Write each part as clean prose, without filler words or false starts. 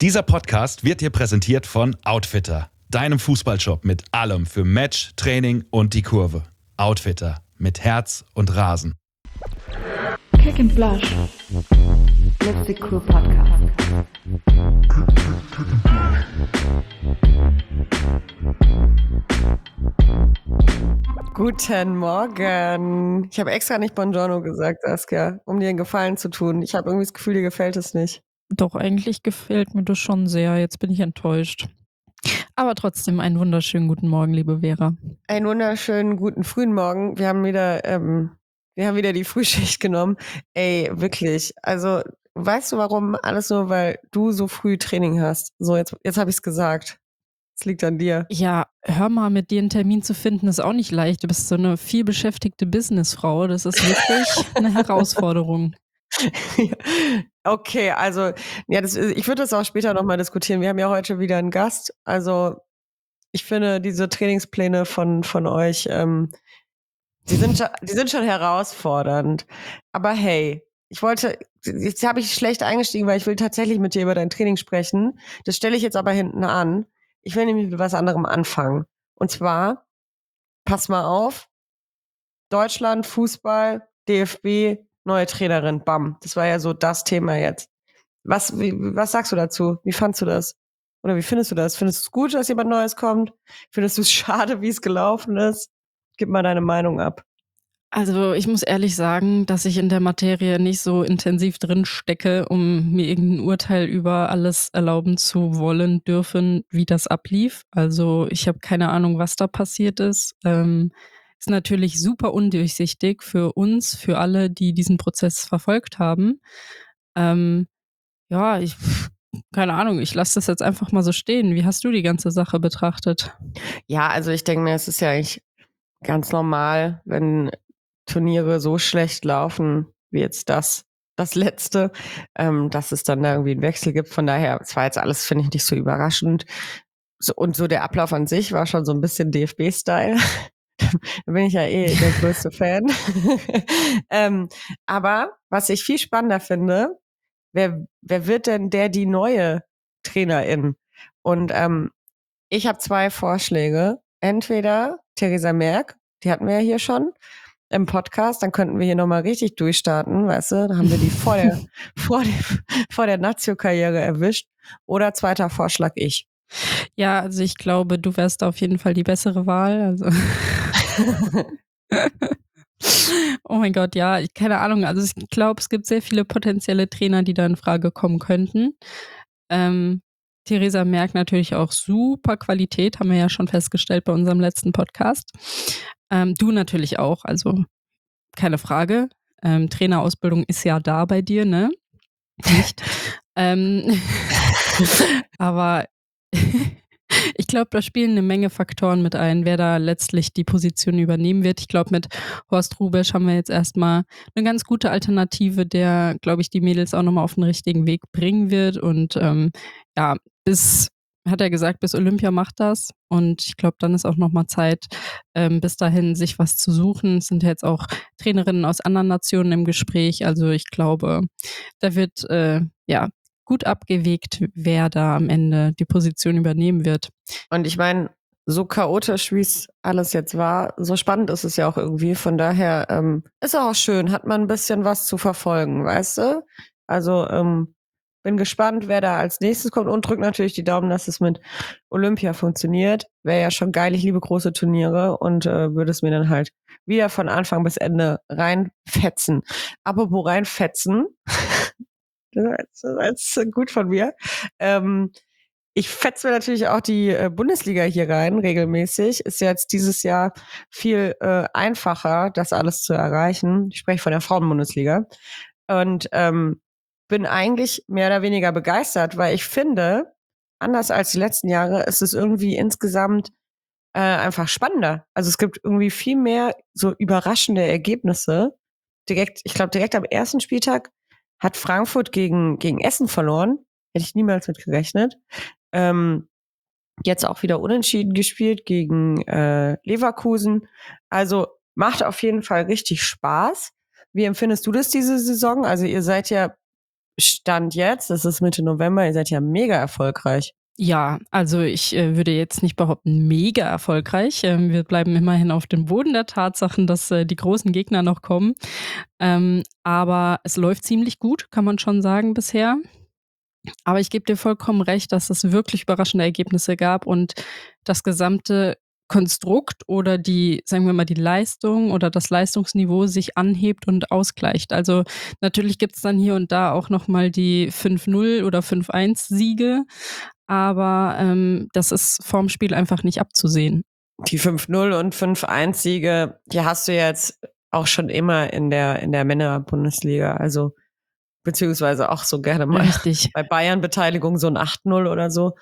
Dieser Podcast wird dir präsentiert von Outfitter, deinem Fußballshop mit allem für Match, Training und die Kurve. Outfitter, mit Herz und Rasen. Kick and Blush. Let's be cool Podcast. Guten Morgen. Ich habe extra nicht Buongiorno gesagt, Saskia, um dir einen Gefallen zu tun. Ich habe irgendwie das Gefühl, dir gefällt es nicht. Doch, eigentlich gefällt mir das schon sehr. Jetzt bin ich enttäuscht. Aber trotzdem einen wunderschönen guten Morgen, liebe Vera. Einen wunderschönen guten frühen Morgen. Wir haben wieder die Frühschicht genommen. Ey, wirklich. Also, weißt du warum? Alles nur, weil du so früh Training hast. So, jetzt habe ich es gesagt. Es liegt an dir. Ja, hör mal, mit dir einen Termin zu finden, ist auch nicht leicht. Du bist so eine vielbeschäftigte Businessfrau. Das ist wirklich eine Herausforderung. Okay, also, ja, ich würde das auch später nochmal diskutieren. Wir haben ja heute wieder einen Gast. Also, ich finde, diese Trainingspläne von euch, die sind schon herausfordernd. Aber hey, jetzt habe ich schlecht eingestiegen, weil ich will tatsächlich mit dir über dein Training sprechen. Das stelle ich jetzt aber hinten an. Ich will nämlich mit was anderem anfangen. Und zwar, pass mal auf, Deutschland, Fußball, DFB, neue Trainerin, bam. Das war ja so das Thema jetzt. Was sagst du dazu? Wie fandst du das? Oder wie findest du das? Findest du es gut, dass jemand Neues kommt? Findest du es schade, wie es gelaufen ist? Gib mal deine Meinung ab. Also ich muss ehrlich sagen, dass ich in der Materie nicht so intensiv drin stecke, um mir irgendein Urteil über alles erlauben zu wollen, dürfen, wie das ablief. Also ich habe keine Ahnung, was da passiert ist. Ist natürlich super undurchsichtig für uns, für alle, die diesen Prozess verfolgt haben. Keine Ahnung, ich lasse das jetzt einfach mal so stehen. Wie hast du die ganze Sache betrachtet? Ja, also ich denke mir, es ist ja eigentlich ganz normal, wenn Turniere so schlecht laufen, wie jetzt das letzte, dass es dann da irgendwie einen Wechsel gibt. Von daher, es war jetzt alles, finde ich, nicht so überraschend. Und so der Ablauf an sich war schon so ein bisschen DFB-Style. Da bin ich ja eh der größte Fan. Aber was ich viel spannender finde, wer wird denn die neue Trainerin? Und ich habe 2 Vorschläge. Entweder Theresa Merck, die hatten wir ja hier schon im Podcast, dann könnten wir hier nochmal richtig durchstarten, weißt du, da haben wir die vor der Nazio-Karriere erwischt. Oder zweiter Vorschlag ich. Ja, also ich glaube, du wärst auf jeden Fall die bessere Wahl. Also oh mein Gott, ja, keine Ahnung. Also ich glaube, es gibt sehr viele potenzielle Trainer, die da in Frage kommen könnten. Theresa Merck natürlich auch super Qualität, haben wir ja schon festgestellt bei unserem letzten Podcast. Du natürlich auch, also keine Frage. Trainerausbildung ist ja da bei dir, ne? Nicht. Aber ich glaube, da spielen eine Menge Faktoren mit ein, wer da letztlich die Position übernehmen wird. Ich glaube, mit Horst Hrubesch haben wir jetzt erstmal eine ganz gute Alternative, der, glaube ich, die Mädels auch nochmal auf den richtigen Weg bringen wird. Und hat er gesagt, bis Olympia macht das. Und ich glaube, dann ist auch nochmal Zeit, bis dahin sich was zu suchen. Es sind ja jetzt auch Trainerinnen aus anderen Nationen im Gespräch. Also ich glaube, da wird gut abgewegt, wer da am Ende die Position übernehmen wird. Und ich meine, so chaotisch, wie es alles jetzt war, so spannend ist es ja auch irgendwie. Von daher ist auch schön, hat man ein bisschen was zu verfolgen, weißt du? Also bin gespannt, wer da als nächstes kommt und drück natürlich die Daumen, dass es mit Olympia funktioniert. Wäre ja schon geil, ich liebe große Turniere und würde es mir dann halt wieder von Anfang bis Ende reinfetzen. Apropos reinfetzen, das ist gut von mir. Ich fetze mir natürlich auch die Bundesliga hier rein, regelmäßig. Ist jetzt dieses Jahr viel einfacher, das alles zu erreichen. Ich spreche von der Frauenbundesliga. Und bin eigentlich mehr oder weniger begeistert, weil ich finde, anders als die letzten Jahre, ist es irgendwie insgesamt einfach spannender. Also es gibt irgendwie viel mehr so überraschende Ergebnisse. Ich glaube, direkt am ersten Spieltag hat Frankfurt gegen Essen verloren. Hätte ich niemals mit gerechnet. Jetzt auch wieder unentschieden gespielt gegen Leverkusen. Also macht auf jeden Fall richtig Spaß. Wie empfindest du das diese Saison? Also ihr seid ja Stand jetzt, es ist Mitte November, ihr seid ja mega erfolgreich. Ja, also ich würde jetzt nicht behaupten, mega erfolgreich. Wir bleiben immerhin auf dem Boden der Tatsachen, dass die großen Gegner noch kommen. Aber es läuft ziemlich gut, kann man schon sagen bisher. Aber ich gebe dir vollkommen recht, dass es wirklich überraschende Ergebnisse gab und das gesamte Konstrukt oder die, sagen wir mal, die Leistung oder das Leistungsniveau sich anhebt und ausgleicht. Also natürlich gibt es dann hier und da auch nochmal die 5-0 oder 5-1 Siege, aber das ist vorm Spiel einfach nicht abzusehen. Die 5-0 und 5-1 Siege, die hast du jetzt auch schon immer in der Männer-Bundesliga, also beziehungsweise auch so gerne mal Richtig. bei Bayern-Beteiligung so ein 8-0 oder so.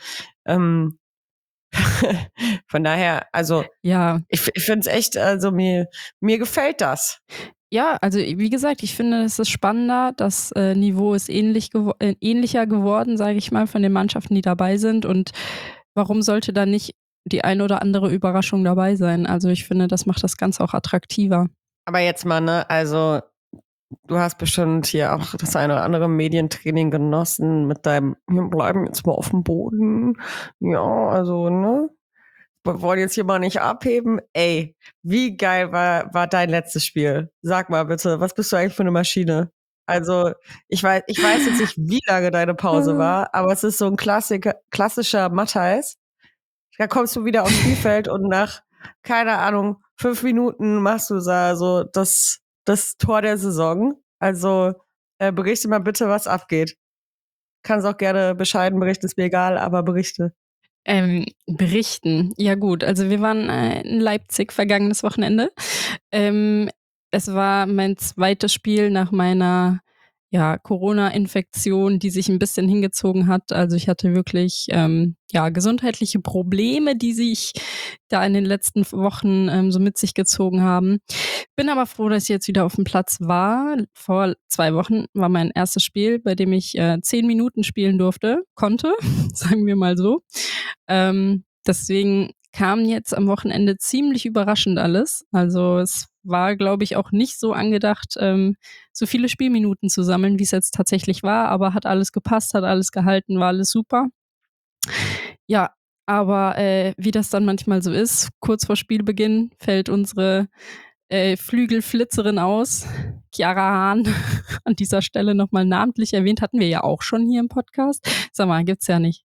Von daher, also Ja. ich finde es echt, also mir gefällt das. Ja, also wie gesagt, ich finde, es ist spannender. Das Niveau ist ähnlicher geworden, sage ich mal, von den Mannschaften, die dabei sind. Und warum sollte da nicht die eine oder andere Überraschung dabei sein? Also ich finde, das macht das Ganze auch attraktiver. Aber jetzt mal, ne, also du hast bestimmt hier auch das eine oder andere Medientraining genossen mit deinem, wir bleiben jetzt mal auf dem Boden. Ja, also, ne? Wir wollen jetzt hier mal nicht abheben. Ey, wie geil war dein letztes Spiel? Sag mal bitte, was bist du eigentlich für eine Maschine? Also, ich weiß jetzt nicht, wie lange deine Pause war, aber es ist so ein klassischer Matthijs. Da kommst du wieder aufs Spielfeld und nach, keine Ahnung, 5 Minuten machst du da so das Tor der Saison. Also, berichte mal bitte, was abgeht. Kannst auch gerne bescheiden berichten, ist mir egal, aber berichte. Berichten. Ja gut, also wir waren in Leipzig vergangenes Wochenende. Es war mein zweites Spiel nach meiner Corona-Infektion, die sich ein bisschen hingezogen hat. Also ich hatte wirklich gesundheitliche Probleme, die sich da in den letzten Wochen so mit sich gezogen haben. Bin aber froh, dass ich jetzt wieder auf dem Platz war. Vor 2 Wochen war mein erstes Spiel, bei dem ich 10 Minuten spielen konnte, sagen wir mal so. Deswegen kam jetzt am Wochenende ziemlich überraschend alles. Also es war, glaube ich, auch nicht so angedacht, so viele Spielminuten zu sammeln, wie es jetzt tatsächlich war, aber hat alles gepasst, hat alles gehalten, war alles super. Ja, aber wie das dann manchmal so ist, kurz vor Spielbeginn fällt unsere Flügelflitzerin aus, Chiara Hahn, an dieser Stelle nochmal namentlich erwähnt, hatten wir ja auch schon hier im Podcast. Sag mal, gibt's ja nicht.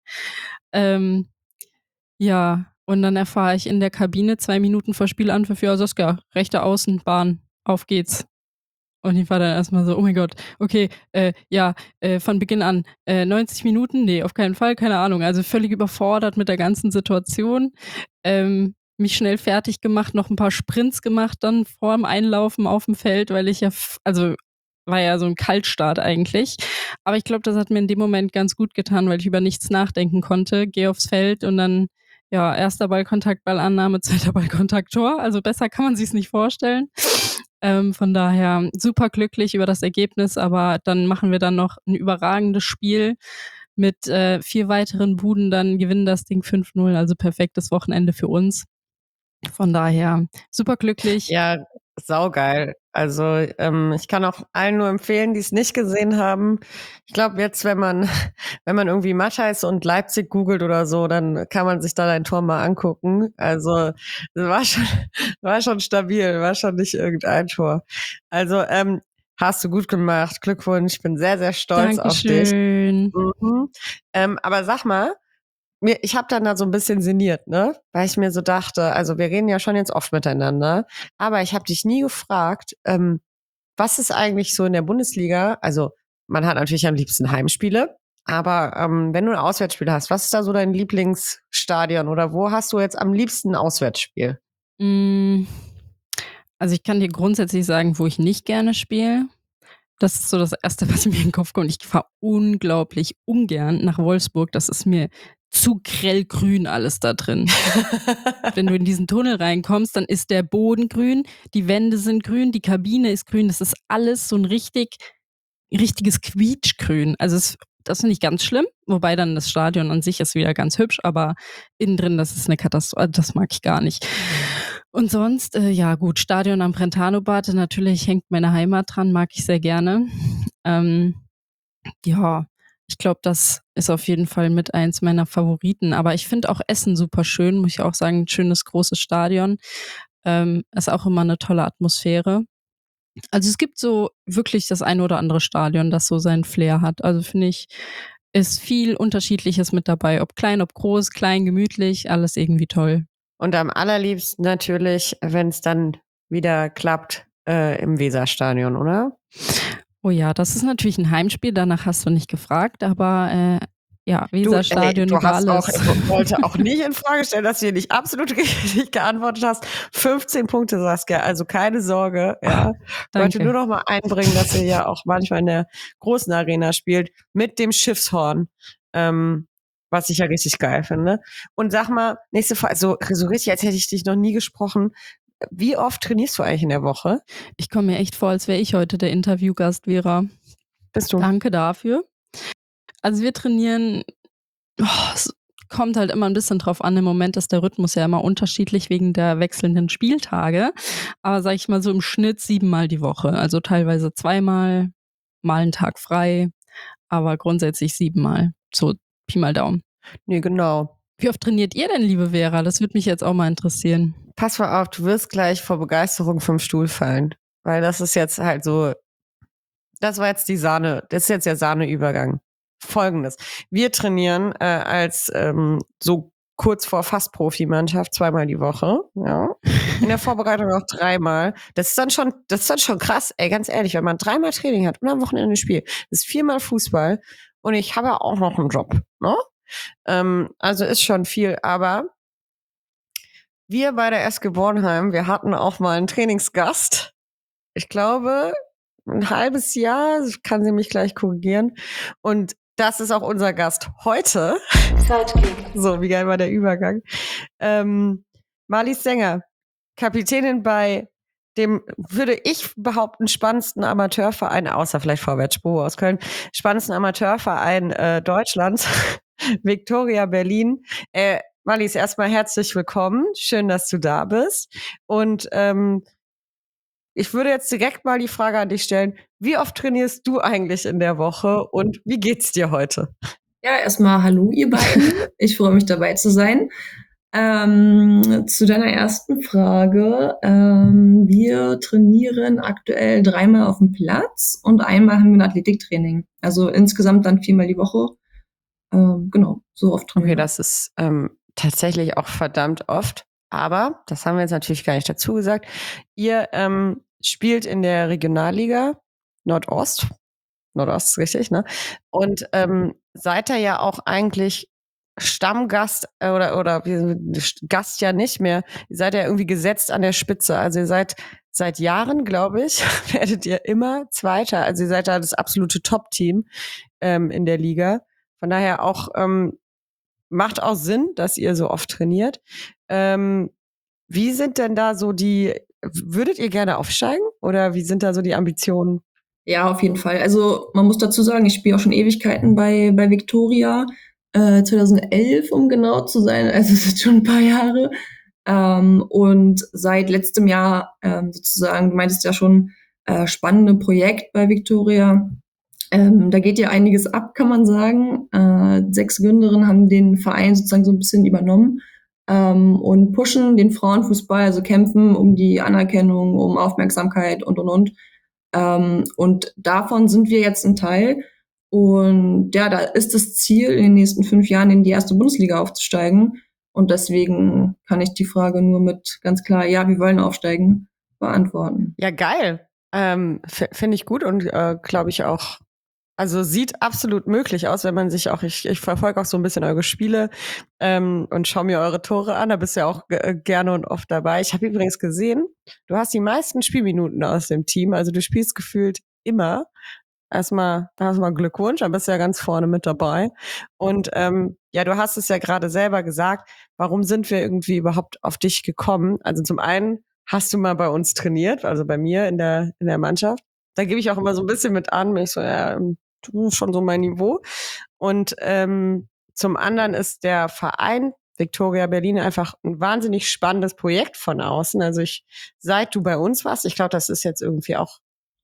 Ja, und dann erfahre ich in der Kabine 2 Minuten vor Spielanpfiff, ja, Saskia, rechte Außenbahn, auf geht's. Und ich war dann erstmal so, oh mein Gott, okay, von Beginn an, 90 Minuten? Nee, auf keinen Fall, keine Ahnung. Also völlig überfordert mit der ganzen Situation. Mich schnell fertig gemacht, noch ein paar Sprints gemacht dann vor dem Einlaufen auf dem Feld, weil ich war ja so ein Kaltstart eigentlich. Aber ich glaube, das hat mir in dem Moment ganz gut getan, weil ich über nichts nachdenken konnte. Gehe aufs Feld und dann, ja, erster Ballkontakt, Ballannahme, zweiter Ballkontakt, Tor. Also besser kann man sich's nicht vorstellen. Von daher super glücklich über das Ergebnis, aber dann machen wir dann noch ein überragendes Spiel mit 4 weiteren Buden, dann gewinnen das Ding 5-0, also perfektes Wochenende für uns. Von daher super glücklich. Ja, saugeil. Also ich kann auch allen nur empfehlen, die es nicht gesehen haben. Ich glaube jetzt, wenn man irgendwie Matthijs und Leipzig googelt oder so, dann kann man sich da dein Tor mal angucken. Also war schon stabil, war schon nicht irgendein Tor. Also hast du gut gemacht. Glückwunsch, ich bin sehr, sehr stolz auf dich. Dankeschön. Aber sag mal, ich habe dann da so ein bisschen sinniert, ne? Weil ich mir so dachte, also wir reden ja schon jetzt oft miteinander, aber ich habe dich nie gefragt, was ist eigentlich so in der Bundesliga? Also man hat natürlich am liebsten Heimspiele, aber wenn du ein Auswärtsspiel hast, was ist da so dein Lieblingsstadion oder wo hast du jetzt am liebsten ein Auswärtsspiel? Also ich kann dir grundsätzlich sagen, wo ich nicht gerne spiele. Das ist so das Erste, was mir in den Kopf kommt. Ich fahre unglaublich ungern nach Wolfsburg. Das ist mir zu grellgrün alles da drin. Wenn du in diesen Tunnel reinkommst, dann ist der Boden grün, die Wände sind grün, die Kabine ist grün. Das ist alles so ein richtiges Quietschgrün. Also das finde ich ganz schlimm, wobei dann das Stadion an sich ist wieder ganz hübsch, aber innen drin, das ist eine Katastrophe, das mag ich gar nicht. Und sonst, ja gut, Stadion am Brentano-Bad, natürlich hängt meine Heimat dran, mag ich sehr gerne. Ja, ich glaube, das ist auf jeden Fall mit eins meiner Favoriten. Aber ich finde auch Essen super schön, muss ich auch sagen. Ein schönes, großes Stadion. Ist auch immer eine tolle Atmosphäre. Also es gibt so wirklich das eine oder andere Stadion, das so seinen Flair hat. Also finde ich, ist viel Unterschiedliches mit dabei. Ob klein, ob groß, klein, gemütlich, alles irgendwie toll. Und am allerliebsten natürlich, wenn es dann wieder klappt, im Weserstadion, oder? Oh ja, das ist natürlich ein Heimspiel, danach hast du nicht gefragt, aber ja, Weserstadion Du über hast auch, alles. ich wollte auch nicht in Frage stellen, dass du hier nicht absolut richtig geantwortet hast. 15 Punkte, Saskia, also keine Sorge. Ja. Ich wollte Danke. nur noch mal einbringen, dass ihr ja auch manchmal in der großen Arena spielt mit dem Schiffshorn, was ich ja richtig geil finde. Und sag mal, nächste Frage, so richtig, als hätte ich dich noch nie gesprochen. Wie oft trainierst du eigentlich in der Woche? Ich komme mir echt vor, als wäre ich heute der Interviewgast, Vera. Bist du? Danke dafür. Also wir trainieren, es kommt halt immer ein bisschen drauf an. Im Moment ist der Rhythmus ja immer unterschiedlich wegen der wechselnden Spieltage. Aber sag ich mal so im Schnitt 7-mal die Woche. Also teilweise 2-mal, mal einen Tag frei, aber grundsätzlich 7-mal. So Pi mal Daumen. Nee, genau. Wie oft trainiert ihr denn, liebe Vera? Das würde mich jetzt auch mal interessieren. Pass mal auf, du wirst gleich vor Begeisterung vom Stuhl fallen. Weil das ist jetzt halt so, das war jetzt die Sahne, das ist jetzt der Sahneübergang. Folgendes. Wir trainieren als so kurz vor fast Profimannschaft 2-mal die Woche, ja. In der Vorbereitung auch 3-mal. Das ist dann schon krass, ey, ganz ehrlich, wenn man 3-mal Training hat und am Wochenende spielt, das ist 4-mal Fußball und ich habe auch noch einen Job, ne? Also ist schon viel, aber wir bei der SG Bornheim, wir hatten auch mal einen Trainingsgast. Ich glaube, ein halbes Jahr, kann sie mich gleich korrigieren. Und das ist auch unser Gast heute. Sidekick. So, wie geil war der Übergang. Marlies Sänger, Kapitänin bei dem, würde ich behaupten, spannendsten Amateurverein, außer vielleicht VW Spoho aus Köln, spannendsten Amateurverein Deutschlands, Viktoria Berlin. Marlies, erstmal herzlich willkommen. Schön, dass du da bist. Und ich würde jetzt direkt mal die Frage an dich stellen, wie oft trainierst du eigentlich in der Woche und wie geht's dir heute? Ja, erstmal hallo, ihr beiden. Ich freue mich dabei zu sein. Zu deiner ersten Frage. Wir trainieren aktuell 3-mal auf dem Platz und einmal haben wir ein Athletiktraining. Also insgesamt dann 4-mal die Woche. Genau, so oft trainieren Okay, wir. das ist tatsächlich auch verdammt oft. Aber, das haben wir jetzt natürlich gar nicht dazu gesagt, ihr spielt in der Regionalliga Nordost. Nordost ist richtig, ne? Und seid da ja auch eigentlich Stammgast oder Gast ja nicht mehr. Ihr seid ja irgendwie gesetzt an der Spitze. Also ihr seid seit Jahren, glaube ich, werdet ihr immer Zweiter. Also ihr seid da das absolute Top-Team in der Liga. Von daher auch macht auch Sinn, dass ihr so oft trainiert. Wie sind denn da so würdet ihr gerne aufsteigen? Oder wie sind da so die Ambitionen? Ja, auf jeden Fall. Also man muss dazu sagen, ich spiele auch schon Ewigkeiten bei Viktoria. 2011, um genau zu sein. Also es ist schon ein paar Jahre. Und seit letztem Jahr sozusagen, du meintest ja schon, spannende Projekt bei Viktoria. Da geht ja einiges ab, kann man sagen. 6 Gründerinnen haben den Verein sozusagen so ein bisschen übernommen und pushen den Frauenfußball, also kämpfen um die Anerkennung, um Aufmerksamkeit und. Und davon sind wir jetzt ein Teil. Und ja, da ist das Ziel, in den nächsten 5 Jahren in die erste Bundesliga aufzusteigen. Und deswegen kann ich die Frage nur mit ganz klar, ja, wir wollen aufsteigen, beantworten. Ja, geil. Finde ich gut und glaube ich auch. Also sieht absolut möglich aus, wenn man sich auch, ich verfolge auch so ein bisschen eure Spiele und schaue mir eure Tore an. Da bist du ja auch gerne und oft dabei. Ich habe übrigens gesehen, du hast die meisten Spielminuten aus dem Team. Also du spielst gefühlt immer. Erstmal Glückwunsch, dann bist du ja ganz vorne mit dabei. Und ja, du hast es ja gerade selber gesagt, warum sind wir irgendwie überhaupt auf dich gekommen? Also zum einen hast du mal bei uns trainiert, also bei mir in der Mannschaft. Da gebe ich auch immer so ein bisschen mit an, wenn ich so, ja, du bist schon so mein Niveau. Und zum anderen ist der Verein Viktoria Berlin einfach ein wahnsinnig spannendes Projekt von außen. Also seit du bei uns warst, ich glaube, das ist jetzt irgendwie auch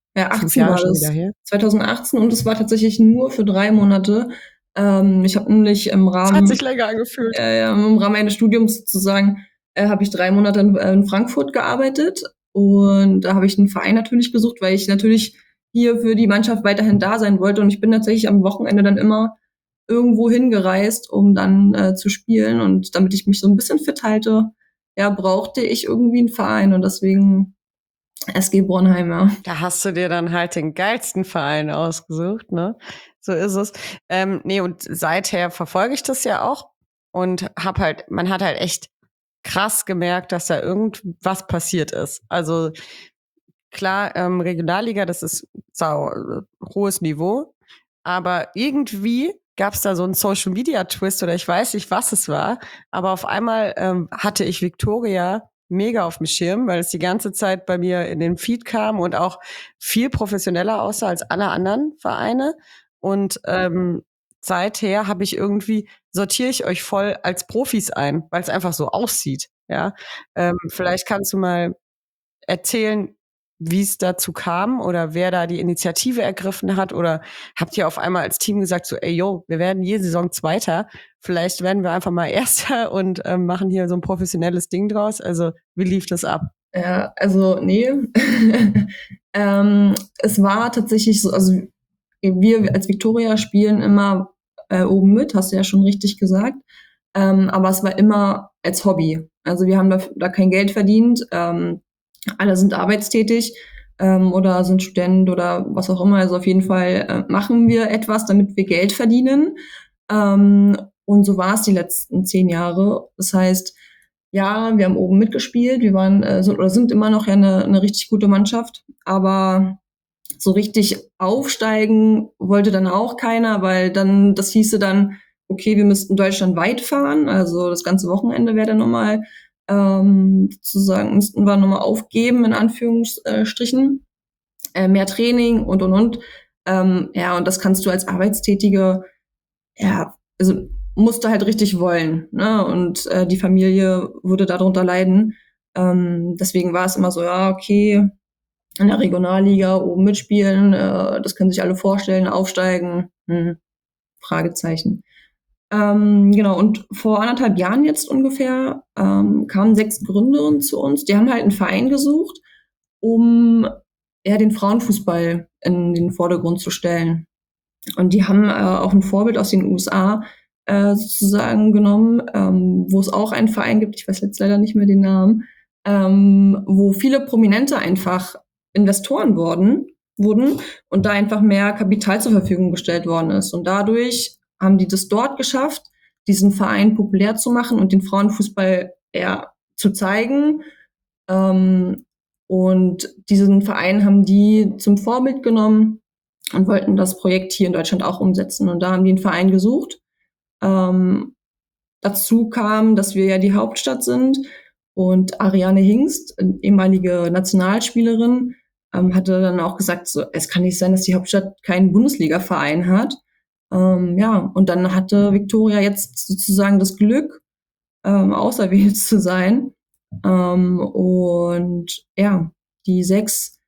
Ja, 5 18 Jahre war schon das. wieder her. 2018 und es war tatsächlich nur für 3 Monate. Ich habe nämlich im Das hat Rahmen sich länger angefühlt. im Rahmen meines Studiums sozusagen habe ich 3 Monate in Frankfurt gearbeitet und da habe ich einen Verein natürlich gesucht, weil ich natürlich hier für die Mannschaft weiterhin da sein wollte und ich bin tatsächlich am Wochenende dann immer irgendwo hingereist, um dann zu spielen und damit ich mich so ein bisschen fit halte, ja, brauchte ich irgendwie einen Verein und deswegen SG Bornheim, ja. Da hast du dir dann halt den geilsten Verein ausgesucht, ne? So ist es. Nee, und seither verfolge ich das ja auch und man hat halt echt krass gemerkt, dass da irgendwas passiert ist. Also klar, Regionalliga, das ist hohes Niveau, aber irgendwie gab es da so einen Social-Media-Twist oder ich weiß nicht, was es war, aber auf einmal hatte ich Viktoria mega auf dem Schirm, weil es die ganze Zeit bei mir in den Feed kam und auch viel professioneller aussah als alle anderen Vereine. Und seither sortiere ich euch voll als Profis ein, weil es einfach so aussieht. Ja, vielleicht kannst du mal erzählen, wie es dazu kam oder wer da die Initiative ergriffen hat oder habt ihr auf einmal als Team gesagt so, ey yo, wir werden jede Saison Zweiter, vielleicht werden wir einfach mal Erster und machen hier so ein professionelles Ding draus. Also wie lief das ab? Ja, also nee. Es war tatsächlich so, also wir als Viktoria spielen immer oben mit, hast du ja schon richtig gesagt. Aber es war immer als Hobby. Also wir haben da kein Geld verdient. Alle sind arbeitstätig oder sind Student oder was auch immer. Also auf jeden Fall machen wir etwas, damit wir Geld verdienen. Und so war es die letzten 10 Jahre. Das heißt, ja, wir haben oben mitgespielt. Wir waren sind immer noch ja eine richtig gute Mannschaft. Aber so richtig aufsteigen wollte dann auch keiner, weil dann das hieße dann, okay, wir müssten deutschlandweit fahren. Also das ganze Wochenende wäre dann nochmal sozusagen müssten wir nochmal aufgeben, in Anführungsstrichen. Mehr Training und. Ja, und das kannst du als Arbeitstätige, ja, also musst du halt richtig wollen. Ne? Und die Familie würde darunter leiden. Deswegen war es immer so, ja, okay, in der Regionalliga oben mitspielen, das können sich alle vorstellen, aufsteigen, Fragezeichen. Genau, und vor 1,5 Jahren jetzt ungefähr kamen 6 Gründerinnen zu uns. Die haben halt einen Verein gesucht, um eher den Frauenfußball in den Vordergrund zu stellen. Und die haben auch ein Vorbild aus den USA sozusagen genommen, wo es auch einen Verein gibt, ich weiß jetzt leider nicht mehr den Namen, wo viele Prominente einfach Investoren wurden und da einfach mehr Kapital zur Verfügung gestellt worden ist. Und dadurch haben die das dort geschafft, diesen Verein populär zu machen und den Frauenfußball eher zu zeigen. Und diesen Verein haben die zum Vorbild genommen und wollten das Projekt hier in Deutschland auch umsetzen. Und da haben die einen Verein gesucht. Dazu kam, dass wir ja die Hauptstadt sind und Ariane Hingst, ehemalige Nationalspielerin, hatte dann auch gesagt, so, es kann nicht sein, dass die Hauptstadt keinen Bundesliga-Verein hat. Ja, und dann hatte Viktoria jetzt sozusagen das Glück, auserwählt zu sein. Und ja, die 6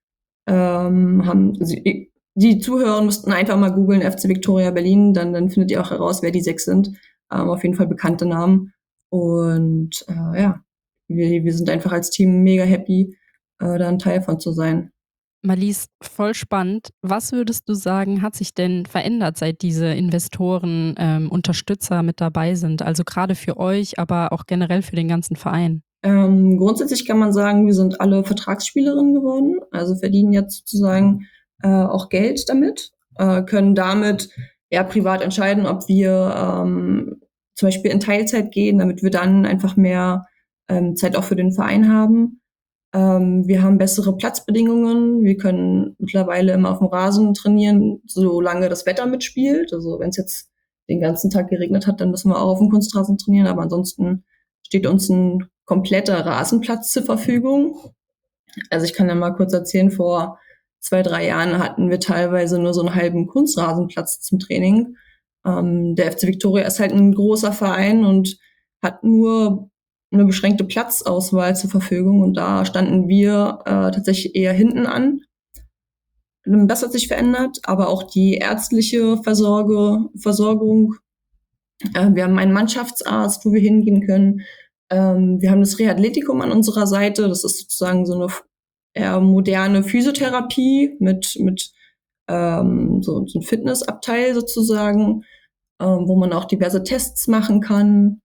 die Zuhörer müssten einfach mal googeln FC Viktoria Berlin, dann findet ihr auch heraus, wer die 6 sind. Auf jeden Fall bekannte Namen. Und ja, wir sind einfach als Team mega happy, da ein Teil von zu sein. Marlies, voll spannend. Was würdest du sagen, hat sich denn verändert, seit diese Investoren, Unterstützer mit dabei sind? Also gerade für euch, aber auch generell für den ganzen Verein. Grundsätzlich kann man sagen, wir sind alle Vertragsspielerinnen geworden, also verdienen jetzt sozusagen auch Geld damit, können damit ja privat entscheiden, ob wir zum Beispiel in Teilzeit gehen, damit wir dann einfach mehr Zeit auch für den Verein haben. Wir haben bessere Platzbedingungen. Wir können mittlerweile immer auf dem Rasen trainieren, solange das Wetter mitspielt. Also wenn es jetzt den ganzen Tag geregnet hat, dann müssen wir auch auf dem Kunstrasen trainieren. Aber ansonsten steht uns ein kompletter Rasenplatz zur Verfügung. Also ich kann ja mal kurz erzählen, vor 2, 3 Jahren hatten wir teilweise nur so einen halben Kunstrasenplatz zum Training. Der FC Viktoria ist halt ein großer Verein und hat nur eine beschränkte Platzauswahl zur Verfügung und da standen wir tatsächlich eher hinten an. das hat sich verändert, aber auch die ärztliche Versorgung. Wir haben einen Mannschaftsarzt, wo wir hingehen können. Wir haben das Rehatletikum an unserer Seite. Das ist sozusagen so eine eher moderne Physiotherapie mit so ein Fitnessabteil sozusagen, wo man auch diverse Tests machen kann.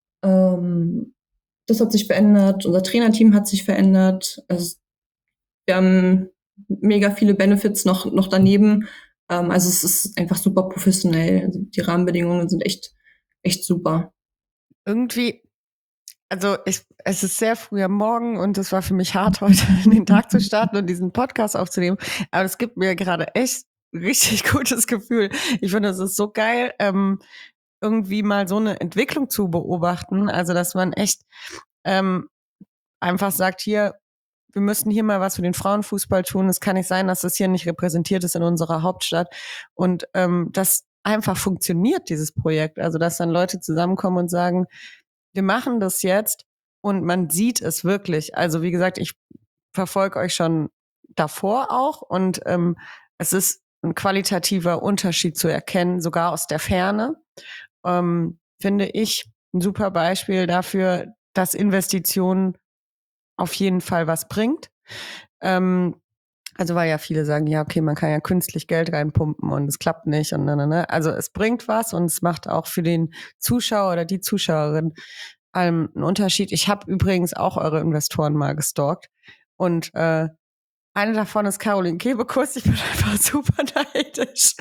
Das hat sich verändert. Unser Trainerteam hat sich verändert. Also wir haben mega viele Benefits noch daneben. Also es ist einfach super professionell. Also die Rahmenbedingungen sind echt super. Irgendwie, also es ist sehr früh am Morgen und es war für mich hart, heute in den Tag zu starten und diesen Podcast aufzunehmen. Aber es gibt mir gerade echt richtig gutes Gefühl. Ich finde, es ist so geil, irgendwie mal so eine Entwicklung zu beobachten. Also, dass man echt einfach sagt, hier, wir müssen hier mal was für den Frauenfußball tun. Es kann nicht sein, dass das hier nicht repräsentiert ist in unserer Hauptstadt. Und das einfach funktioniert, dieses Projekt. Also, dass dann Leute zusammenkommen und sagen, wir machen das jetzt und man sieht es wirklich. Also, wie gesagt, ich verfolge euch schon davor auch und es ist ein qualitativer Unterschied zu erkennen, sogar aus der Ferne. Finde ich ein super Beispiel dafür, dass Investitionen auf jeden Fall was bringt. Also weil ja viele sagen, ja, okay, man kann ja künstlich Geld reinpumpen und es klappt nicht und ne. Also es bringt was und es macht auch für den Zuschauer oder die Zuschauerin einen Unterschied. Ich habe übrigens auch eure Investoren mal gestalkt und eine davon ist Caroline Kebekus. Ich bin einfach super neidisch.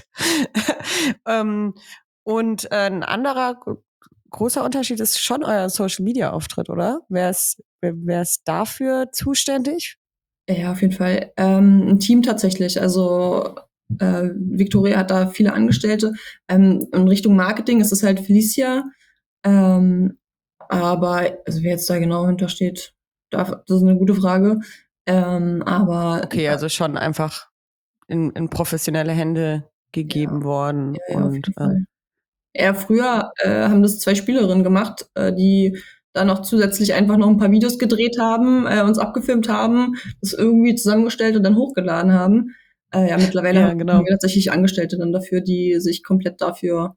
Und ein anderer großer Unterschied ist schon euer Social-Media-Auftritt, oder? Wer ist dafür zuständig? Ja, auf jeden Fall. Ein Team tatsächlich. Also Victoria hat da viele Angestellte. In Richtung Marketing ist es halt Felicia. Aber also wer jetzt da genau hintersteht, das ist eine gute Frage. Aber okay, also schon einfach in professionelle Hände gegeben worden. Ja, auf jeden Fall. Früher haben das 2 Spielerinnen gemacht, die dann noch zusätzlich einfach noch ein paar Videos gedreht haben, uns abgefilmt haben, das irgendwie zusammengestellt und dann hochgeladen haben. Mittlerweile haben wir tatsächlich Angestellte dann dafür, die sich komplett dafür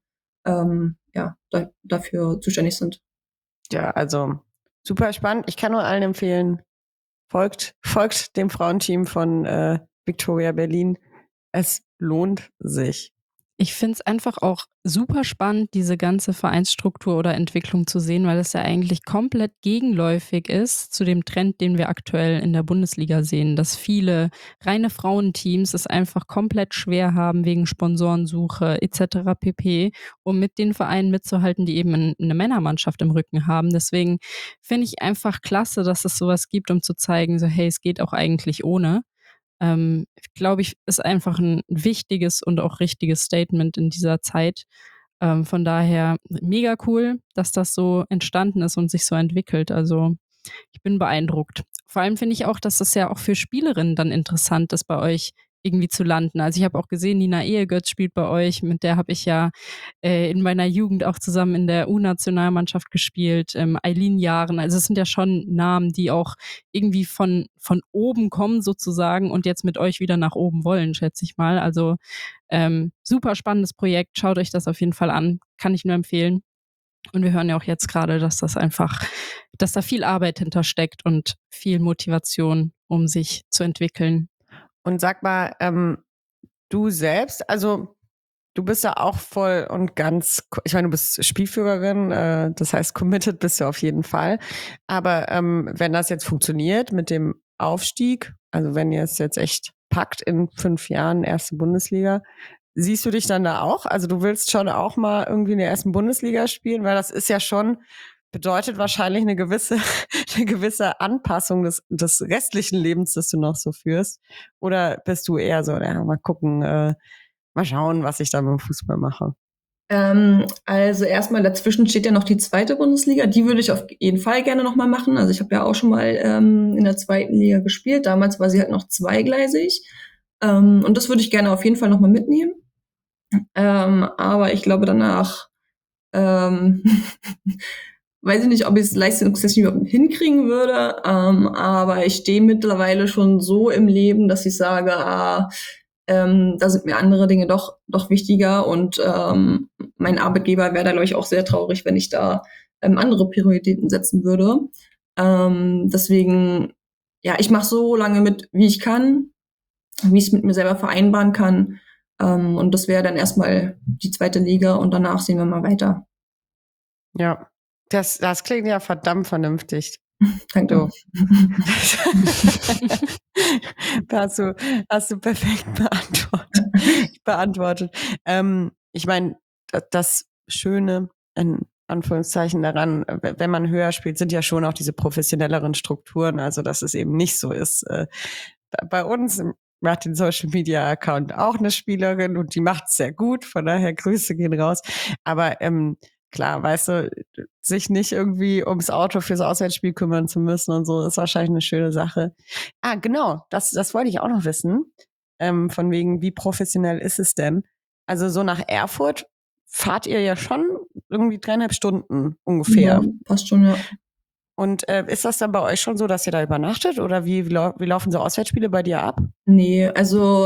dafür zuständig sind. Ja, also super spannend. Ich kann nur allen empfehlen, folgt dem Frauenteam von Victoria Berlin. Es lohnt sich. Ich finde es einfach auch super spannend, diese ganze Vereinsstruktur oder Entwicklung zu sehen, weil es ja eigentlich komplett gegenläufig ist zu dem Trend, den wir aktuell in der Bundesliga sehen, dass viele reine Frauenteams es einfach komplett schwer haben wegen Sponsorensuche etc. pp., um mit den Vereinen mitzuhalten, die eben eine Männermannschaft im Rücken haben. Deswegen finde ich einfach klasse, dass es sowas gibt, um zu zeigen, so hey, es geht auch eigentlich ohne. Glaube ich, ist einfach ein wichtiges und auch richtiges Statement in dieser Zeit. Von daher mega cool, dass das so entstanden ist und sich so entwickelt. Also ich bin beeindruckt. Vor allem finde ich auch, dass das ja auch für Spielerinnen dann interessant ist, bei euch irgendwie zu landen. Also ich habe auch gesehen, Nina Ehegötz spielt bei euch, mit der habe ich ja in meiner Jugend auch zusammen in der U-Nationalmannschaft gespielt, Eileen Jahren. Also es sind ja schon Namen, die auch irgendwie von oben kommen sozusagen und jetzt mit euch wieder nach oben wollen, schätze ich mal. Also super spannendes Projekt, schaut euch das auf jeden Fall an, kann ich nur empfehlen. Und wir hören ja auch jetzt gerade, dass da viel Arbeit hintersteckt und viel Motivation, um sich zu entwickeln. Und sag mal, du selbst, also du bist ja auch voll und ganz, ich meine, du bist Spielführerin, das heißt, committed bist du auf jeden Fall. Aber wenn das jetzt funktioniert mit dem Aufstieg, also wenn ihr es jetzt echt packt in 5 Jahren, erste Bundesliga, siehst du dich dann da auch? Also du willst schon auch mal irgendwie in der ersten Bundesliga spielen, weil das ist ja schon, bedeutet wahrscheinlich eine gewisse Anpassung des restlichen Lebens, das du noch so führst. Oder bist du eher so, ja, mal gucken, mal schauen, was ich da mit dem Fußball mache? Also erstmal dazwischen steht ja noch die 2. Bundesliga. Die würde ich auf jeden Fall gerne noch mal machen. Also ich habe ja auch schon mal in der 2. Liga gespielt. Damals war sie halt noch zweigleisig. Und das würde ich gerne auf jeden Fall noch mal mitnehmen. Aber ich glaube danach weiß ich nicht, ob ich es leistungstechnisch überhaupt hinkriegen würde, aber ich stehe mittlerweile schon so im Leben, dass ich sage, Da sind mir andere Dinge doch wichtiger und mein Arbeitgeber wäre da, glaube ich, auch sehr traurig, wenn ich da andere Prioritäten setzen würde. Deswegen, ja, ich mache so lange mit, wie ich kann, wie ich es mit mir selber vereinbaren kann. Und das wäre dann erstmal die 2. Liga und danach sehen wir mal weiter. Ja, das klingt ja verdammt vernünftig. Danke. Hast du perfekt beantwortet. Ich meine, das Schöne in Anführungszeichen daran, wenn man höher spielt, sind ja schon auch diese professionelleren Strukturen, also dass es eben nicht so ist. Bei uns macht den Social Media Account auch eine Spielerin und die macht es sehr gut, von daher Grüße gehen raus. Aber klar, weißt du, sich nicht irgendwie ums Auto fürs Auswärtsspiel kümmern zu müssen und so, ist wahrscheinlich eine schöne Sache. Ah, genau, das wollte ich auch noch wissen. Von wegen, wie professionell ist es denn? Also so nach Erfurt fahrt ihr ja schon irgendwie 3,5 Stunden ungefähr. Ja, passt schon, ja. Und ist das dann bei euch schon so, dass ihr da übernachtet? Oder wie laufen so Auswärtsspiele bei dir ab? Nee, also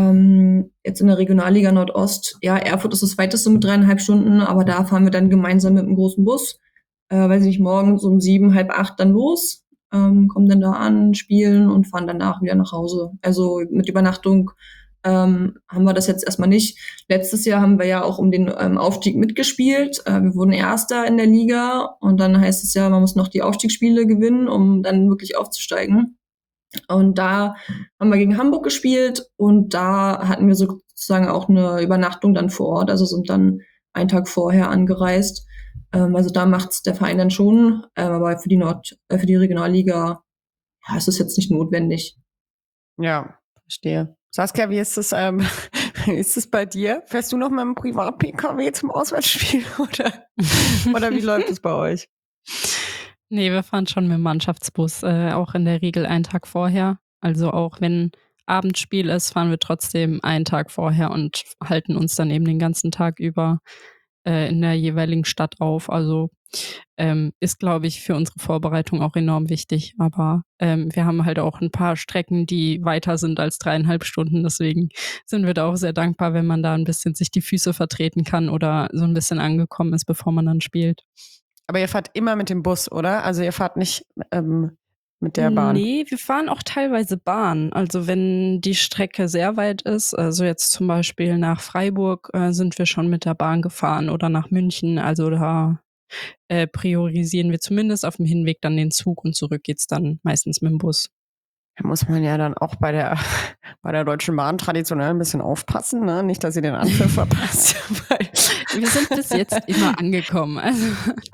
jetzt in der Regionalliga Nordost, ja, Erfurt ist das weiteste mit 3,5 Stunden, aber da fahren wir dann gemeinsam mit einem großen Bus, weiß ich nicht, morgens um 7, halb 8 dann los, kommen dann da an, spielen und fahren danach wieder nach Hause. Also mit Übernachtung haben wir das jetzt erstmal nicht. Letztes Jahr haben wir ja auch um den Aufstieg mitgespielt. Wir wurden Erster in der Liga und dann heißt es ja, man muss noch die Aufstiegsspiele gewinnen, um dann wirklich aufzusteigen. Und da haben wir gegen Hamburg gespielt und da hatten wir sozusagen auch eine Übernachtung dann vor Ort, also sind dann einen Tag vorher angereist. Also da macht's der Verein dann schon, aber für die Regionalliga, ja, ist es jetzt nicht notwendig. Ja, verstehe. Saskia, wie ist das bei dir? Fährst du noch mit einem Privat-PKW zum Auswärtsspiel oder wie läuft es bei euch? Nee, wir fahren schon mit dem Mannschaftsbus, auch in der Regel einen Tag vorher. Also auch wenn Abendspiel ist, fahren wir trotzdem einen Tag vorher und halten uns dann eben den ganzen Tag über in der jeweiligen Stadt auf. Also ist, glaube ich, für unsere Vorbereitung auch enorm wichtig. Aber wir haben halt auch ein paar Strecken, die weiter sind als 3,5 Stunden. Deswegen sind wir da auch sehr dankbar, wenn man da ein bisschen sich die Füße vertreten kann oder so ein bisschen angekommen ist, bevor man dann spielt. Aber ihr fahrt immer mit dem Bus, oder? Also ihr fahrt nicht mit der Bahn? Nee, wir fahren auch teilweise Bahn. Also wenn die Strecke sehr weit ist, also jetzt zum Beispiel nach Freiburg sind wir schon mit der Bahn gefahren oder nach München. Also da priorisieren wir zumindest auf dem Hinweg dann den Zug und zurück geht's dann meistens mit dem Bus. Da muss man ja dann auch bei der Deutschen Bahn traditionell ein bisschen aufpassen, ne? Nicht, dass ihr den Anpfiff verpasst. Wir sind bis jetzt immer angekommen. Also.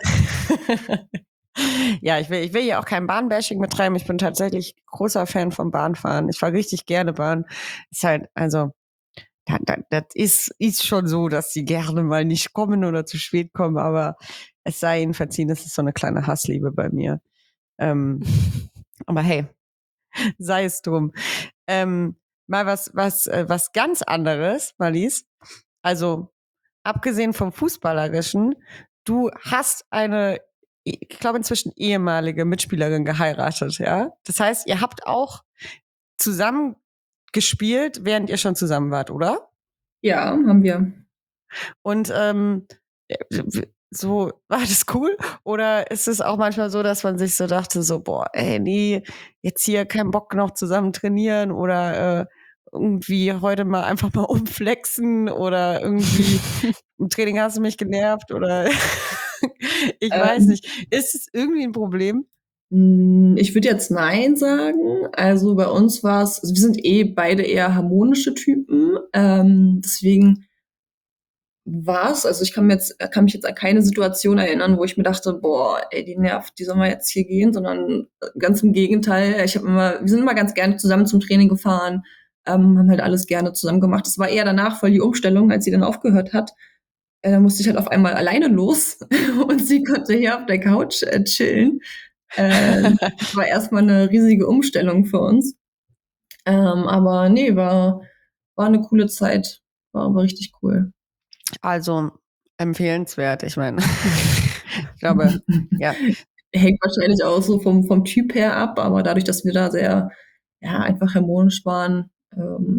Ja, ich will hier auch kein Bahnbashing betreiben. Ich bin tatsächlich großer Fan vom Bahnfahren. Ich fahre richtig gerne Bahn. Ist halt, also, das ist schon so, dass sie gerne mal nicht kommen oder zu spät kommen, aber es sei ihnen verziehen, das ist so eine kleine Hassliebe bei mir. Aber hey, sei es drum. Mal was ganz anderes, Marlies. Also, abgesehen vom Fußballerischen, du hast eine, ich glaube inzwischen ehemalige Mitspielerin geheiratet, ja? Das heißt, ihr habt auch zusammen gespielt, während ihr schon zusammen wart, oder? Ja, haben wir. Und so, war das cool? Oder ist es auch manchmal so, dass man sich so dachte, so, boah, ey, nee, jetzt hier keinen Bock noch zusammen trainieren oder irgendwie heute mal einfach mal umflexen oder irgendwie im Training hast du mich genervt oder ich weiß nicht. Ist es irgendwie ein Problem? Ich würde jetzt nein sagen. Also bei uns war es, also wir sind beide eher harmonische Typen. Deswegen war es, also ich kann mich jetzt an keine Situation erinnern, wo ich mir dachte, boah, ey, die nervt, die soll mal jetzt hier gehen, sondern ganz im Gegenteil. Wir sind immer ganz gerne zusammen zum Training gefahren, haben halt alles gerne zusammen gemacht. Es war eher danach voll die Umstellung, als sie dann aufgehört hat. Da musste ich halt auf einmal alleine los und sie konnte hier auf der Couch chillen. Das war erstmal eine riesige Umstellung für uns. Aber nee, war eine coole Zeit. War aber richtig cool. Also empfehlenswert, ich meine. Ich glaube, ja. Hängt wahrscheinlich auch so vom Typ her ab, aber dadurch, dass wir da sehr, ja, einfach harmonisch waren,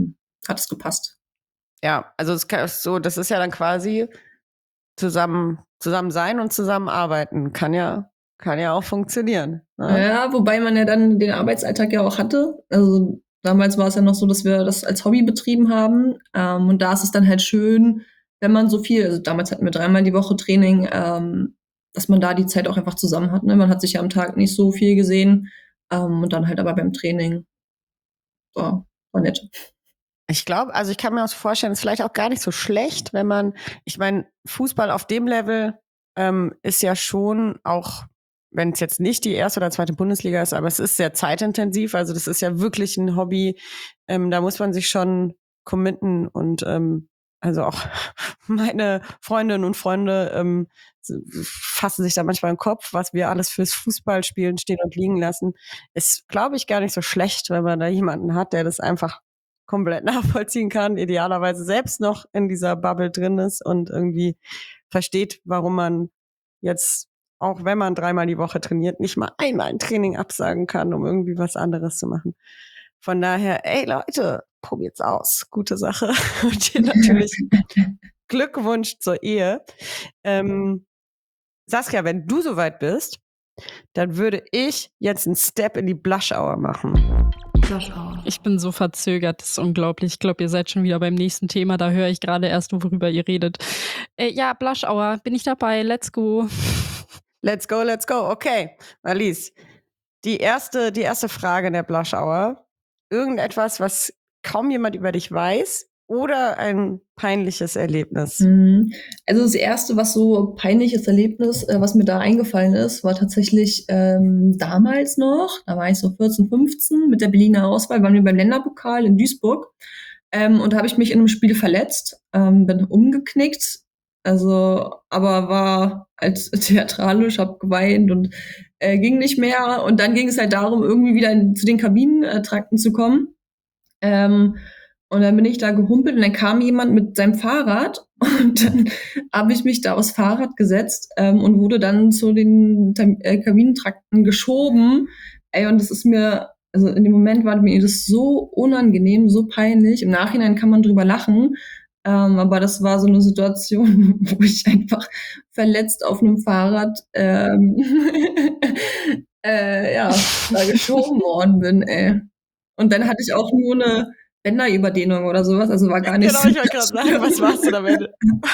hat es gepasst. Ja, also das ist ja dann quasi zusammen sein und zusammenarbeiten. Kann ja auch funktionieren. Ne? Ja, wobei man ja dann den Arbeitsalltag ja auch hatte. Also damals war es ja noch so, dass wir das als Hobby betrieben haben. Und da ist es dann halt schön, wenn man so viel, also damals hatten wir 3-mal die Woche Training, dass man da die Zeit auch einfach zusammen hat. Ne? Man hat sich ja am Tag nicht so viel gesehen. Und dann halt aber beim Training. War nett. Ich glaube, also ich kann mir auch so vorstellen, es ist vielleicht auch gar nicht so schlecht, wenn man, ich meine, Fußball auf dem Level ist ja schon auch, wenn es jetzt nicht die erste oder zweite Bundesliga ist, aber es ist sehr zeitintensiv. Also das ist ja wirklich ein Hobby. Da muss man sich schon committen und also auch meine Freundinnen und Freunde fassen sich da manchmal den Kopf, was wir alles fürs Fußballspielen stehen und liegen lassen. Ist, glaube ich, gar nicht so schlecht, wenn man da jemanden hat, der das einfach komplett nachvollziehen kann, idealerweise selbst noch in dieser Bubble drin ist und irgendwie versteht, warum man jetzt, auch wenn man 3-mal die Woche trainiert, nicht mal einmal ein Training absagen kann, um irgendwie was anderes zu machen. Von daher, ey Leute, probiert's aus. Gute Sache. Und dir natürlich Glückwunsch zur Ehe. Saskia, wenn du soweit bist, dann würde ich jetzt einen Step in die Blush Hour machen. Ich bin so verzögert, das ist unglaublich. Ich glaube, ihr seid schon wieder beim nächsten Thema. Da höre ich gerade erst, worüber ihr redet. Ja, Blush Hour, bin ich dabei. Let's go. Let's go, let's go. Okay, Alice, die erste Frage in der Blush Hour. Irgendetwas, was kaum jemand über dich weiß oder ein peinliches Erlebnis? Also das erste, was so peinliches Erlebnis, was mir da eingefallen ist, war tatsächlich damals noch, da war ich so 14, 15 mit der Berliner Auswahl, waren wir beim Länderpokal in Duisburg und da habe ich mich in einem Spiel verletzt, bin umgeknickt, also aber war halt theatralisch, hab geweint und ging nicht mehr und dann ging es halt darum, irgendwie wieder zu den Kabinentrakten zu kommen. Und dann bin ich da gehumpelt und dann kam jemand mit seinem Fahrrad und dann habe ich mich da aufs Fahrrad gesetzt und wurde dann zu den Kabinentrakten geschoben. Ey, und das ist mir, also in dem Moment war mir das so unangenehm, so peinlich. Im Nachhinein kann man drüber lachen, aber das war so eine Situation, wo ich einfach verletzt auf einem Fahrrad ja, da geschoben worden bin, ey. Und dann hatte ich auch nur eine Bänderüberdehnung oder sowas, also war gar nicht Genau, ich wollte gerade sagen, was warst du damit?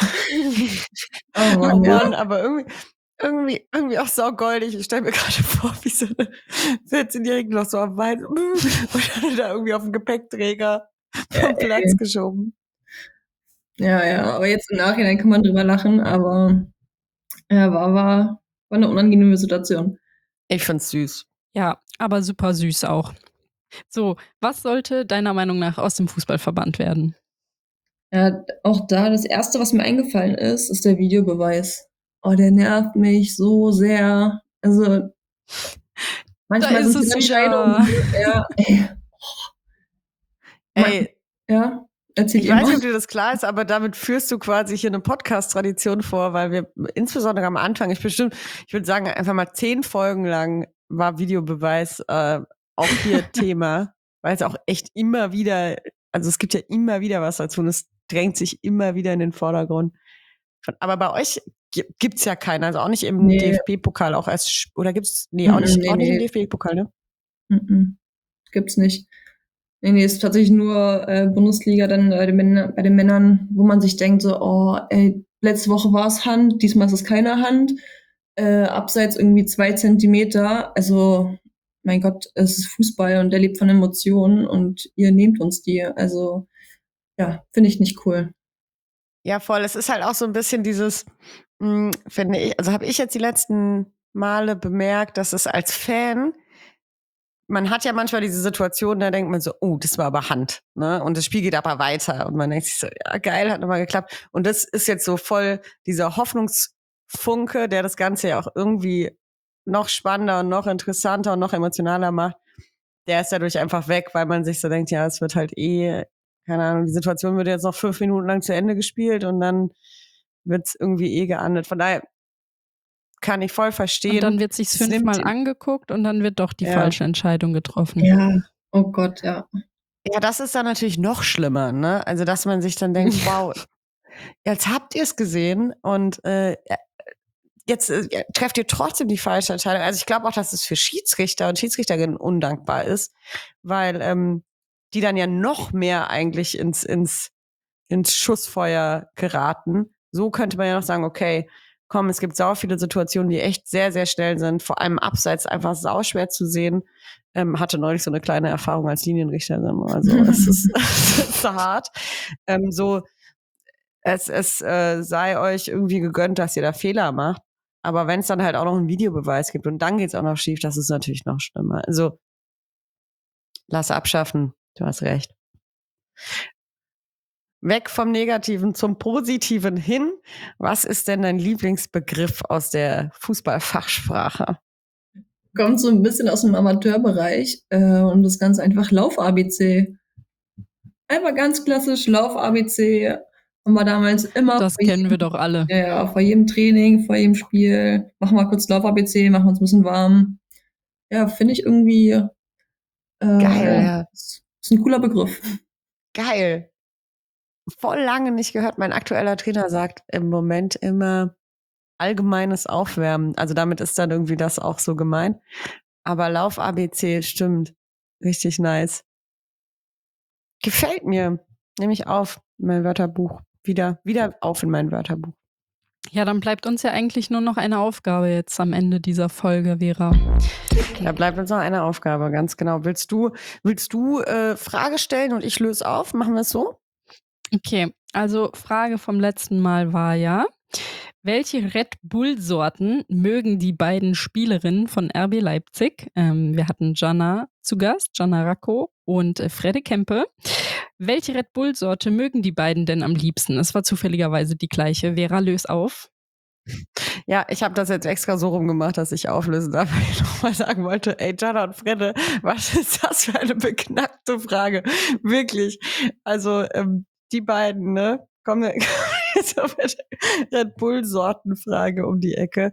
Oh Mann, ja. Aber irgendwie auch saugoldig. Ich stelle mir gerade vor, wie so eine 14-Jährige noch so am Wein und dann da irgendwie auf dem Gepäckträger vom Platz geschoben. Ja, aber jetzt im Nachhinein kann man drüber lachen, aber ja, war eine unangenehme Situation. Ich find's süß. Ja, aber super süß auch. So, was sollte deiner Meinung nach aus dem Fußball verbannt werden? Ja, auch da, das Erste, was mir eingefallen ist der Videobeweis. Oh, der nervt mich so sehr. Also, manchmal sind die Entscheidungen, ja, ey. Ja, erzähl ich weiß nicht, ob dir das klar ist, aber damit führst du quasi hier eine Podcast-Tradition vor, weil wir insbesondere am Anfang, ich würde sagen, einfach mal 10 Folgen lang war Videobeweis auch hier Thema, weil es auch echt immer wieder, also es gibt ja immer wieder was dazu und es drängt sich immer wieder in den Vordergrund. Aber bei euch gibt's ja keinen, also auch nicht im DFB-Pokal, auch erst, oder gibt's, auch nicht im DFB-Pokal, ne? Gibt's nicht. Nee, ist tatsächlich nur Bundesliga dann bei den Männern, wo man sich denkt so, oh, ey, letzte Woche war es Hand, diesmal ist es keine Hand, abseits irgendwie 2 Zentimeter, also mein Gott, es ist Fußball und der lebt von Emotionen und ihr nehmt uns die, also ja, finde ich nicht cool. Ja, voll, es ist halt auch so ein bisschen dieses, finde ich, also habe ich jetzt die letzten Male bemerkt, dass es als Fan, man hat ja manchmal diese Situation, da denkt man so, oh, das war aber Hand, ne? Und das Spiel geht aber weiter. Und man denkt sich so, ja, geil, hat nochmal geklappt. Und das ist jetzt so voll dieser Hoffnungsfunke, der das Ganze ja auch irgendwie noch spannender und noch interessanter und noch emotionaler macht. Der ist dadurch einfach weg, weil man sich so denkt, ja, es wird halt keine Ahnung, die Situation wird jetzt noch 5 Minuten lang zu Ende gespielt und dann wird's irgendwie geahndet. Von daher kann ich voll verstehen. Und dann wird sich's 5-mal angeguckt und dann wird doch die falsche Entscheidung getroffen. Ja, oh Gott, ja. Ja, das ist dann natürlich noch schlimmer, ne? Also, dass man sich dann denkt, wow, jetzt habt ihr es gesehen und jetzt trefft ihr trotzdem die falsche Entscheidung. Also ich glaube auch, dass es für Schiedsrichter und Schiedsrichterinnen undankbar ist, weil die dann ja noch mehr eigentlich ins Schussfeuer geraten. So könnte man ja noch sagen, okay, komm, es gibt sau viele Situationen, die echt sehr, sehr schnell sind, vor allem abseits einfach sauschwer zu sehen. Hatte neulich so eine kleine Erfahrung als Linienrichterin. Also es ist hart. Es sei euch irgendwie gegönnt, dass ihr da Fehler macht. Aber wenn es dann halt auch noch einen Videobeweis gibt und dann geht's auch noch schief, das ist natürlich noch schlimmer. Also lass abschaffen. Du hast recht. Weg vom Negativen zum Positiven hin. Was ist denn dein Lieblingsbegriff aus der Fußballfachsprache? Kommt so ein bisschen aus dem Amateurbereich und das Ganze einfach Lauf-ABC. Einfach ganz klassisch Lauf-ABC. Haben wir damals immer. Das kennen wir doch alle. Ja, vor jedem Training, vor jedem Spiel. Machen wir kurz Lauf-ABC, machen uns ein bisschen warm. Ja, finde ich irgendwie. Geil, ja. Ist ein cooler Begriff. Geil. Voll lange nicht gehört. Mein aktueller Trainer sagt im Moment immer allgemeines Aufwärmen. Also damit ist dann irgendwie das auch so gemeint. Aber Lauf-ABC stimmt. Richtig nice. Gefällt mir. Nehme ich auf in mein Wörterbuch. Wieder auf in mein Wörterbuch. Ja, dann bleibt uns ja eigentlich nur noch eine Aufgabe jetzt am Ende dieser Folge, Vera. Da bleibt uns noch eine Aufgabe, ganz genau. Willst du Frage stellen und ich löse auf? Machen wir es so? Okay, also Frage vom letzten Mal war ja, welche Red Bull-Sorten mögen die beiden Spielerinnen von RB Leipzig? Wir hatten Jana zu Gast, Jana Racco und Fredde Kempe. Welche Red Bull-Sorte mögen die beiden denn am liebsten? Es war zufälligerweise die gleiche. Vera, löse auf. Ja, ich habe das jetzt extra so rumgemacht, dass ich auflösen darf, weil ich nochmal sagen wollte, ey, Jana und Fredde, was ist das für eine beknackte Frage? Wirklich. Also, die beiden, ne? Kommen jetzt auf eine Red Bull-Sortenfrage um die Ecke.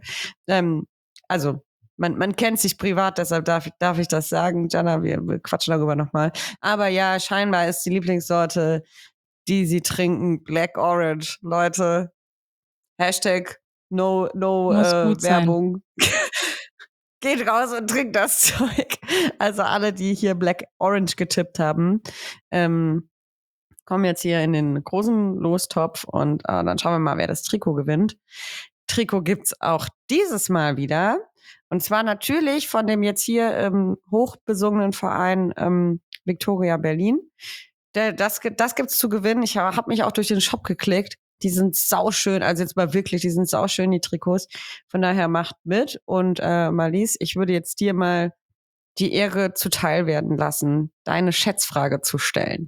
Also, man kennt sich privat, deshalb darf ich das sagen. Jana, wir quatschen darüber nochmal. Aber ja, scheinbar ist die Lieblingssorte, die sie trinken, Black Orange. Leute, Hashtag No Muss gut sein. Werbung. Geht raus und trinkt das Zeug. Also alle, die hier Black Orange getippt haben, kommen jetzt hier in den großen Lostopf und dann schauen wir mal, wer das Trikot gewinnt. Trikot gibt's auch dieses Mal wieder. Und zwar natürlich von dem jetzt hier hochbesungenen Verein Viktoria Berlin. Das gibt's zu gewinnen. Ich habe mich auch durch den Shop geklickt. Die sind sauschön, also jetzt mal wirklich, die sind sauschön, die Trikots. Von daher macht mit. Und Marlies, ich würde jetzt dir mal die Ehre zuteil werden lassen, deine Schätzfrage zu stellen.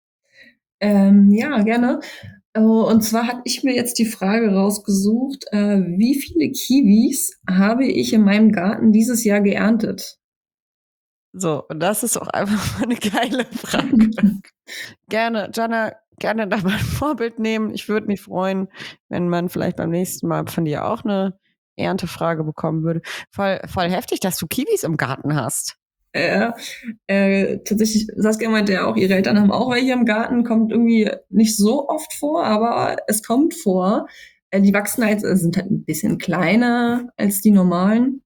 Ja, gerne. Und zwar hatte ich mir jetzt die Frage rausgesucht, wie viele Kiwis habe ich in meinem Garten dieses Jahr geerntet? So, und das ist auch einfach mal eine geile Frage. Gerne, Jana, gerne da mal ein Vorbild nehmen. Ich würde mich freuen, wenn man vielleicht beim nächsten Mal von dir auch eine Erntefrage bekommen würde. Voll heftig, dass du Kiwis im Garten hast. Tatsächlich, Saskia meinte ja auch, ihre Eltern haben auch welche im Garten, kommt irgendwie nicht so oft vor, aber es kommt vor. Die wachsen halt, sind halt ein bisschen kleiner als die normalen.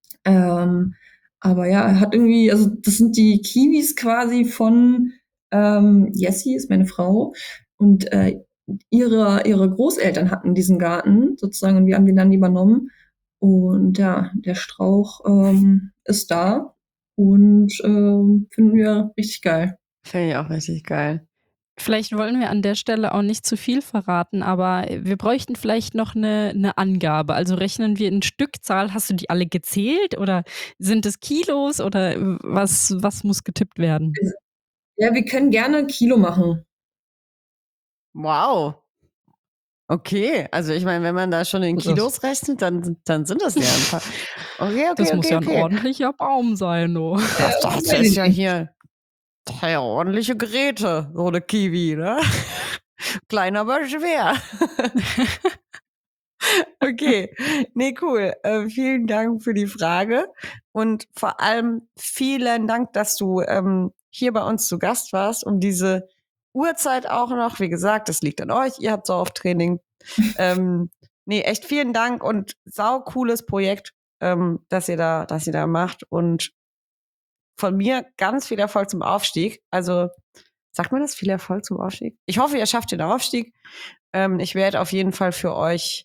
Aber ja, hat irgendwie, also das sind die Kiwis quasi von Jessie, ist meine Frau, und ihre Großeltern hatten diesen Garten sozusagen und wir haben den dann übernommen. Und ja, der Strauch ist da und finden wir richtig geil. Finde ich auch richtig geil. Vielleicht wollen wir an der Stelle auch nicht zu viel verraten, aber wir bräuchten vielleicht noch eine Angabe. Also rechnen wir in Stückzahl. Hast du die alle gezählt oder sind es Kilos oder was muss getippt werden? Ja, wir können gerne Kilo machen. Wow. Okay, also ich meine, wenn man da schon in Kilos rechnet, dann sind das ja ein paar. Okay. Das muss ja ein ordentlicher Baum sein, oh. Das ist ja hier ordentliche Geräte, so eine Kiwi, ne? Klein, aber schwer. Okay, nee, cool. Vielen Dank für die Frage und vor allem vielen Dank, dass du hier bei uns zu Gast warst, um diese Uhrzeit auch noch. Wie gesagt, das liegt an euch. Ihr habt so oft Training. Nee, echt vielen Dank und sau cooles Projekt, dass ihr da macht. Und von mir ganz viel Erfolg zum Aufstieg. Also, sagt man das? Viel Erfolg zum Aufstieg? Ich hoffe, ihr schafft den Aufstieg. Ich werde auf jeden Fall für euch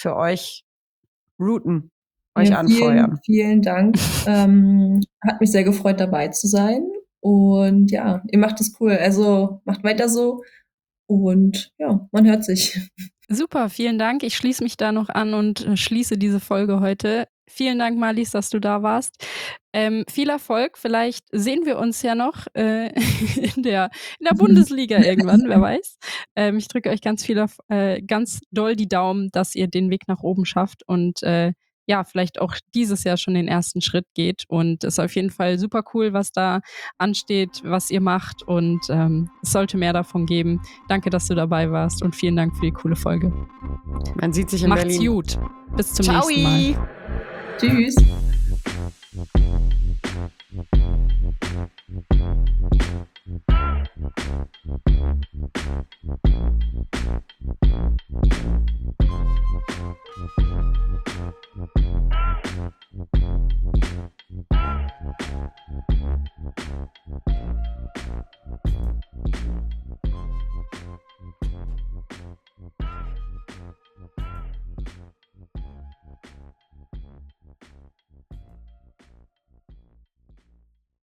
routen, euch anfeuern. Vielen Dank. Hat mich sehr gefreut, dabei zu sein. Und ja, ihr macht es cool. Also macht weiter so. Und ja, man hört sich. Super, vielen Dank. Ich schließe mich da noch an und schließe diese Folge heute. Vielen Dank, Marlies, dass du da warst. Viel Erfolg. Vielleicht sehen wir uns ja noch in der Bundesliga irgendwann, wer weiß. Ich drücke euch ganz doll die Daumen, dass ihr den Weg nach oben schafft und ja, vielleicht auch dieses Jahr schon den ersten Schritt geht. Und es ist auf jeden Fall super cool, was da ansteht, was ihr macht. Und es sollte mehr davon geben. Danke, dass du dabei warst und vielen Dank für die coole Folge. Man sieht sich in Macht's Berlin. gut. Bis zum Ciao. nächsten Mal. Tschüss.